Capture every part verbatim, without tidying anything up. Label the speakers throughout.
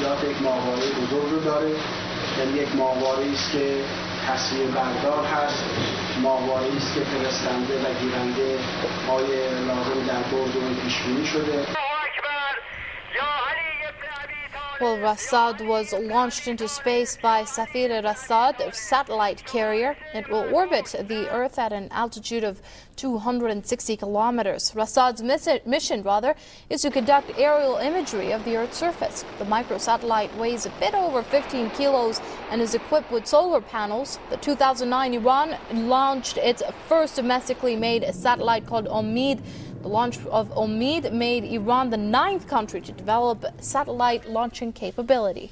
Speaker 1: عملیات یک ماهواره بزرگ رو داره، یعنی یک ماهواره است که تصویر بردار هست، ماهواره است که فرستنده و گیرنده های لازم در برد اون پیش بینی شده.
Speaker 2: Well, Rasad was launched into space by Safir Rasad, a satellite carrier. It will orbit the Earth at an altitude of two hundred sixty kilometers. Rasad's mission, rather, is to conduct aerial imagery of the Earth's surface. The microsatellite weighs a bit over fifteen kilos and is equipped with solar panels. The two thousand nine Iran launched its first domestically made satellite called Omid. The launch of Omid made Iran the ninth country to develop satellite launching capability.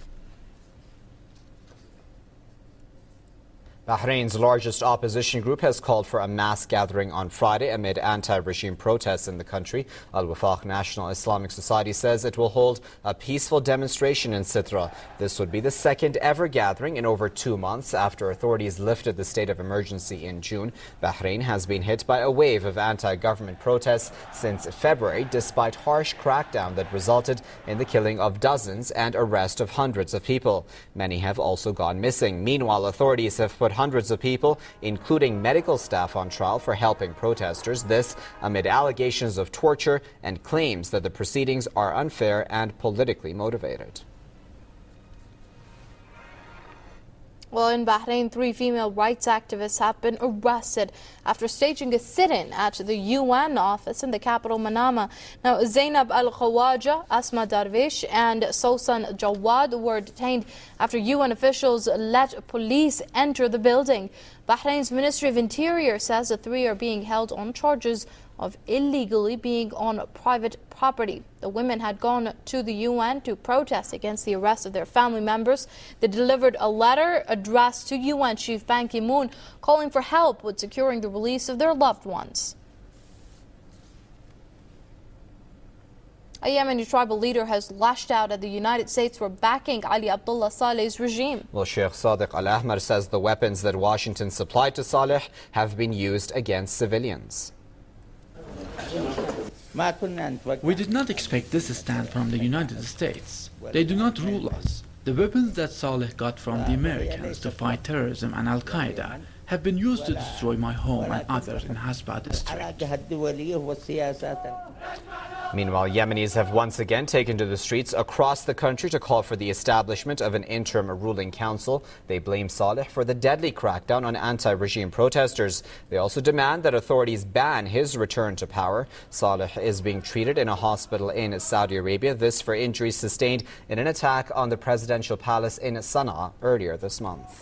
Speaker 3: Bahrain's largest opposition group has called for a mass gathering on Friday amid anti-regime protests in the country. Al-Wafaq National Islamic Society says it will hold a peaceful demonstration in Sitra. This would be the second ever gathering in over two months after authorities lifted the state of emergency in June. Bahrain has been hit by a wave of anti-government protests since February, despite harsh crackdown that resulted in the killing of dozens and arrest of hundreds of people. Many have also gone missing. Meanwhile, authorities have put hundreds of people, including medical staff, on trial for helping protesters. This amid allegations of torture and claims that the proceedings are unfair and politically motivated.
Speaker 2: Well, in Bahrain, three female rights activists have been arrested after staging a sit-in at the U N office in the capital, Manama. Now, Zainab Al-Khawaja, Asma Darwish, and Sosan Jawad were detained after U N officials let police enter the building. Bahrain's Ministry of Interior says the three are being held on charges of illegally being on private property. The women had gone to the U N to protest against the arrest of their family members. They delivered a letter addressed to U N Chief Ban Ki-moon calling for help with securing the release of their loved ones. A Yemeni tribal leader has lashed out at the United States for backing Ali Abdullah Saleh's regime.
Speaker 3: Well, Sheikh Sadiq Al-Ahmar says the weapons that Washington supplied to Saleh have been used against civilians.
Speaker 4: We did not expect this stand from the United States. They do not rule us. The weapons that Saleh got from the Americans to fight terrorism and Al-Qaeda have been used to destroy my home and others in Hasba district.
Speaker 3: Meanwhile, Yemenis have once again taken to the streets across the country to call for the establishment of an interim ruling council. They blame Saleh for the deadly crackdown on anti-regime protesters. They also demand that authorities ban his return to power. Saleh is being treated in a hospital in Saudi Arabia, this for injuries sustained in an attack on the presidential palace in Sana'a earlier this month.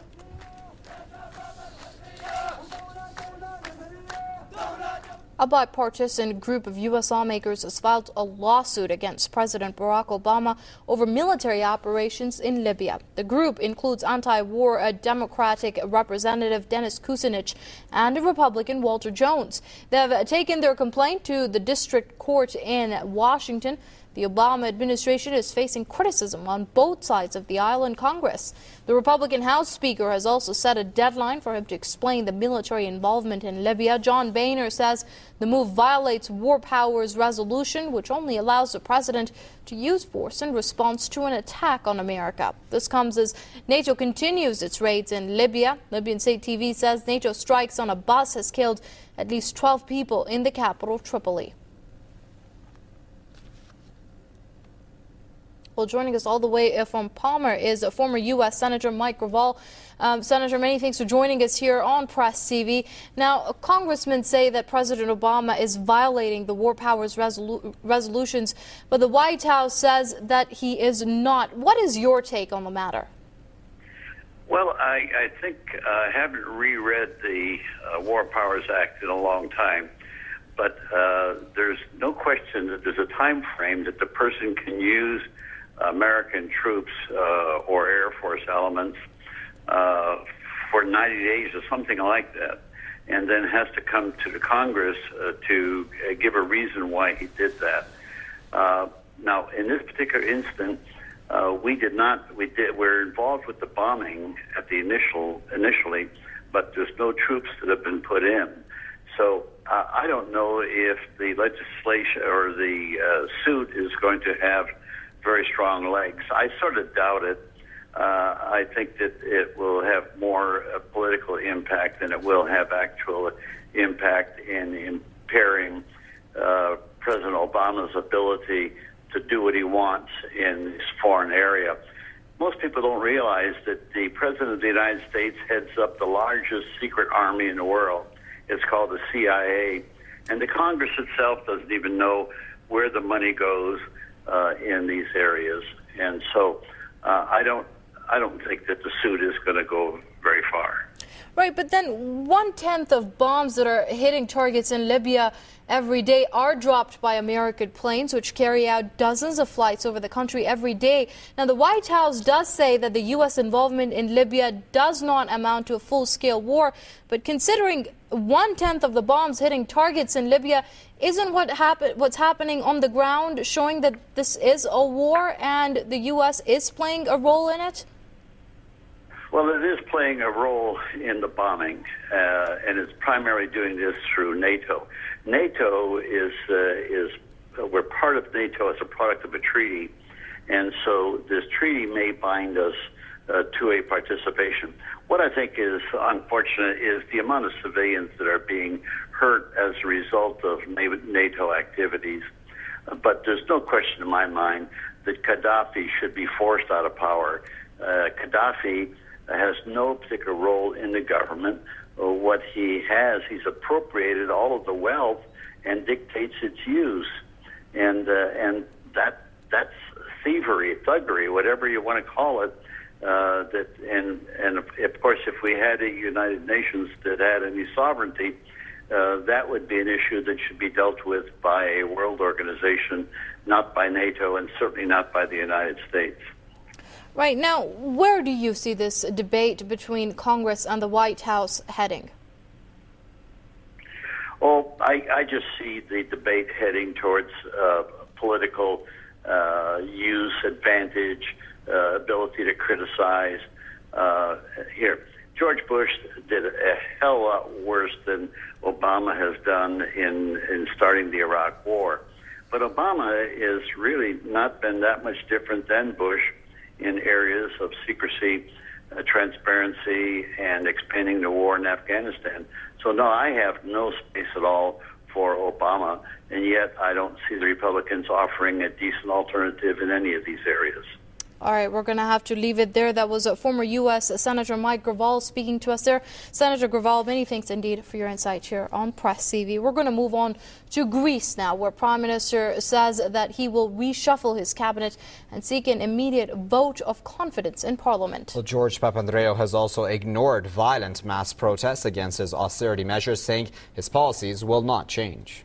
Speaker 2: A bipartisan group of U S lawmakers has filed a lawsuit against President Barack Obama over military operations in Libya. The group includes anti-war Democratic Representative Dennis Kucinich and Republican Walter Jones. They have taken their complaint to the district court in Washington. The Obama administration is facing criticism on both sides of the aisle in Congress. The Republican House Speaker has also set a deadline for him to explain the military involvement in Libya. John Boehner says the move violates War Powers Resolution, which only allows the president to use force in response to an attack on America. This comes as NATO continues its raids in Libya. Libyan State T V says NATO strikes on a bus has killed at least twelve people in the capital, Tripoli. Well, joining us all the way from Palmer is former U S Senator Mike Gravel. Um, Senator, many thanks for joining us here on Press T V. Now, congressmen say that President Obama is violating the War Powers resolu resolutions, but the White House says that he is not. What is your take on the matter?
Speaker 5: Well, I, I think uh, I haven't reread the uh, War Powers Act in a long time, but uh, there's no question that there's a time frame that the person can use American troops uh, or Air Force elements uh, for ninety days or something like that, and then has to come to the Congress uh, to uh, give a reason why he did that. Uh, now, in this particular instance, uh, we did not. We did. We're involved with the bombing at the initial initially, but there's no troops that have been put in. So uh, I don't know if the legislation or the uh, suit is going to have very strong legs. I sort of doubt it. Uh, I think that it will have more uh, political impact than it will have actual impact in impairing uh, President Obama's ability to do what he wants in this foreign area. Most people don't realize that the President of the United States heads up the largest secret army in the world. It's called the C I A. And the Congress itself doesn't even know where the money goes uh, in these areas. And so uh, I don't I don't think that the suit is going to go very far.
Speaker 2: Right, but then one-tenth of bombs that are hitting targets in Libya every day are dropped by American planes, which carry out dozens of flights over the country every day. Now, the White House does say that the U S involvement in Libya does not amount to a full-scale war, but considering one-tenth of the bombs hitting targets in Libya, isn't what happen what's happening on the ground showing that this is a war and the U S is playing a role in it?
Speaker 5: Well, it is playing a role in the bombing, uh, and it's primarily doing this through NATO. NATO is, uh, is uh, we're part of NATO as a product of a treaty, and so this treaty may bind us uh, to a participation. What I think is unfortunate is the amount of civilians that are being hurt as a result of NATO activities. Uh, but there's no question in my mind that Gaddafi should be forced out of power. Uh, Gaddafi has no particular role in the government. Uh, what he has, he's appropriated all of the wealth and dictates its use, and uh, and that that's thievery, thuggery, whatever you want to call it. Uh, that and and of course, if we had a United Nations that had any sovereignty, uh, that would be an issue that should be dealt with by a world organization, not by NATO, and certainly not by the United States.
Speaker 2: Right. Now, where do you see this debate between Congress and the White House heading?
Speaker 5: Well, I, I just see the debate heading towards uh, political uh, use, advantage, uh, ability to criticize. Uh, here, George Bush did a hell lot worse than Obama has done in, in starting the Iraq War. But Obama has really not been that much different than Bush in areas of secrecy, uh, transparency, and expanding the war in Afghanistan. So, no, I have no space at all for Obama, and yet I don't see the Republicans offering a decent alternative in any of these areas.
Speaker 2: All right, we're going to have to leave it there. That was a former U S Senator Mike Gravel speaking to us there. Senator Gravel, many thanks indeed for your insight here on Press T V. We're going to move on to Greece now, where Prime Minister says that he will reshuffle his cabinet and seek an immediate vote of confidence in Parliament.
Speaker 3: Well, George Papandreou has also ignored violent mass protests against his austerity measures, saying his policies will not change.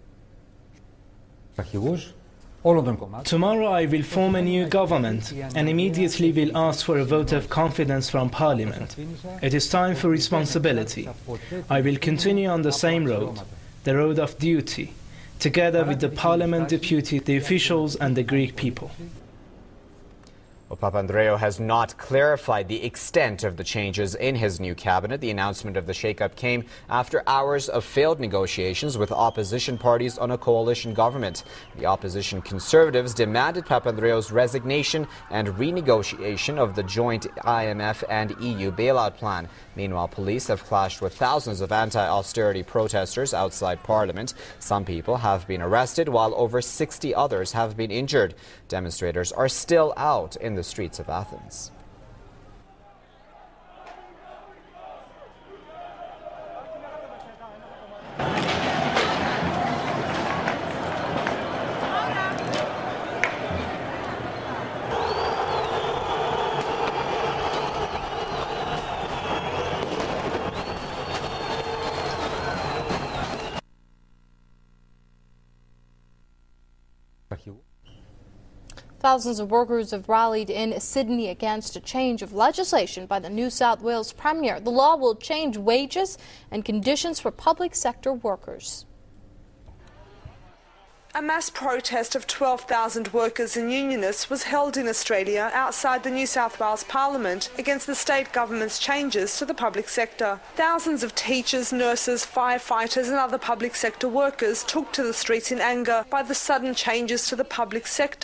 Speaker 6: Tomorrow I will form a new government and immediately will ask for a vote of confidence from Parliament. It is time for responsibility. I will continue on the same road, the road of duty, together with the Parliament deputy, the officials and the Greek people.
Speaker 3: Well, Papandreou has not clarified the extent of the changes in his new cabinet. The announcement of the shakeup came after hours of failed negotiations with opposition parties on a coalition government. The opposition Conservatives demanded Papandreou's resignation and renegotiation of the joint I M F and E U bailout plan. Meanwhile, police have clashed with thousands of anti-austerity protesters outside Parliament. Some people have been arrested, while over sixty others have been injured. Demonstrators are still out in the streets of Athens.
Speaker 2: Thousands of workers have rallied in Sydney against a change of legislation by the New South Wales Premier. The law will change wages and conditions for public sector workers.
Speaker 7: A mass protest of twelve thousand workers and unionists was held in Australia outside the New South Wales Parliament against the state government's changes to the public sector. Thousands of teachers, nurses, firefighters and other public sector workers took to the streets in anger by the sudden changes to the public sector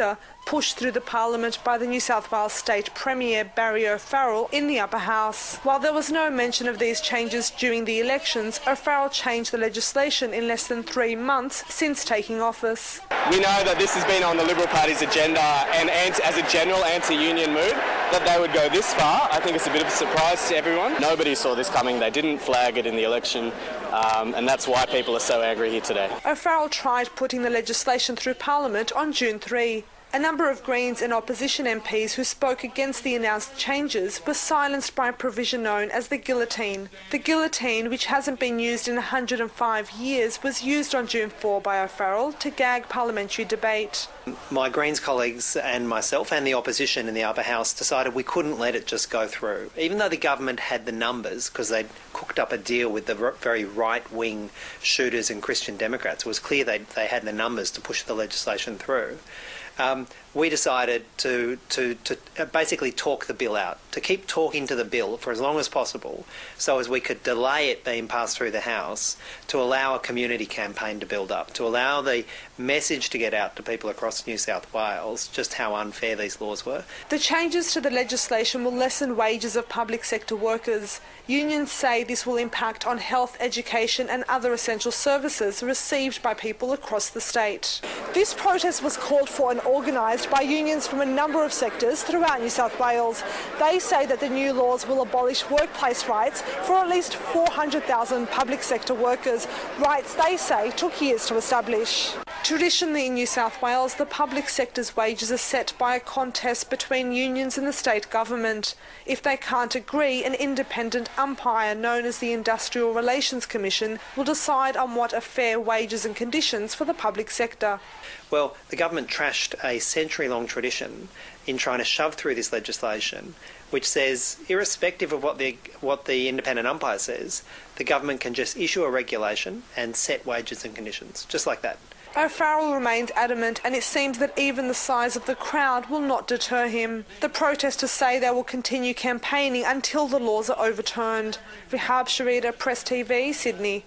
Speaker 7: pushed through the Parliament by the New South Wales State Premier Barry O'Farrell in the Upper House. While there was no mention of these changes during the elections, O'Farrell changed the legislation in less than three months since taking office.
Speaker 8: We know that this has been on the Liberal Party's agenda, and as a general anti-union mood, that they would go this far. I think it's a bit of a surprise to everyone. Nobody saw this coming. They didn't flag it in the election, um, and that's why people are so angry here today.
Speaker 7: O'Farrell tried putting the legislation through Parliament on June third. A number of Greens and opposition M Ps who spoke against the announced changes were silenced by a provision known as the guillotine. The guillotine, which hasn't been used in one hundred and five years, was used on June fourth by O'Farrell to gag parliamentary debate.
Speaker 9: My Greens colleagues and myself and the opposition in the Upper House decided we couldn't let it just go through. Even though the government had the numbers, because they'd cooked up a deal with the very right-wing shooters and Christian Democrats, it was clear they, they had the numbers to push the legislation through. Um, we decided to, to, to basically talk the bill out, to keep talking to the bill for as long as possible so as we could delay it being passed through the House, to allow a community campaign to build up, to allow the message to get out to people across New South Wales just how unfair these laws were.
Speaker 7: The changes to the legislation will lessen wages of public sector workers. Unions say this will impact on health, education and other essential services received by people across the state. This protest was called for and organised by unions from a number of sectors throughout New South Wales. They say that the new laws will abolish workplace rights for at least four hundred thousand public sector workers, rights they say took years to establish. Traditionally in New South Wales, the public sector's wages are set by a contest between unions and the state government. If they can't agree, an independent umpire known as the Industrial Relations Commission will decide on what are fair wages and conditions for the public sector.
Speaker 9: Well, the government trashed a century-long tradition in trying to shove through this legislation, which says, irrespective of what the what the independent umpire says, the government can just issue a regulation and set wages and conditions, just like that.
Speaker 7: O'Farrell remains adamant, and it seems that even the size of the crowd will not deter him. The protesters say they will continue campaigning until the laws are overturned. Vihab Sharida, Press T V, Sydney.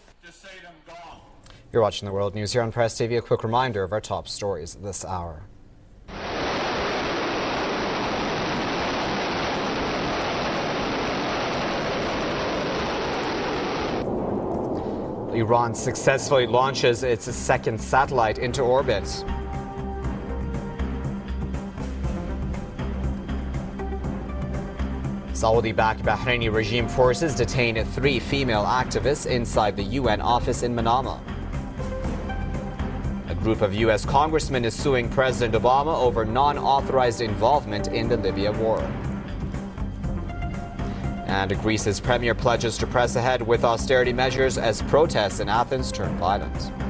Speaker 3: You're watching the World News here on Press T V. A quick reminder of our top stories this hour. Iran successfully launches its second satellite into orbit. Saudi-backed Bahraini regime forces detain three female activists inside the U N office in Manama. A group of U S congressmen is suing President Obama over non-authorized involvement in the Libya war. And Greece's premier pledges to press ahead with austerity measures as protests in Athens turn violent.